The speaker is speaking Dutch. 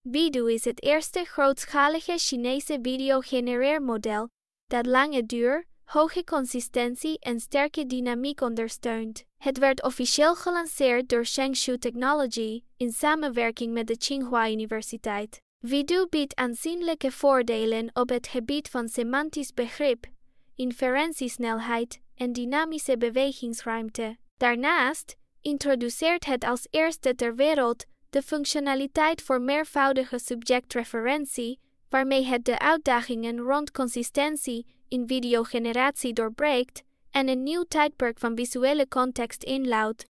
Vidu is het eerste grootschalige Chinese videogenereermodel dat lange duur, hoge consistentie en sterke dynamiek ondersteunt. Het werd officieel gelanceerd door Shengshu Technology in samenwerking met de Tsinghua Universiteit. Vidu biedt aanzienlijke voordelen op het gebied van semantisch begrip, inferentiesnelheid en dynamische bewegingsruimte. Daarnaast introduceert het als eerste ter wereld de functionaliteit voor meervoudige subjectreferentie, waarmee het de uitdagingen rond consistentie in videogeneratie doorbreekt en een nieuw tijdperk van visuele context inluidt.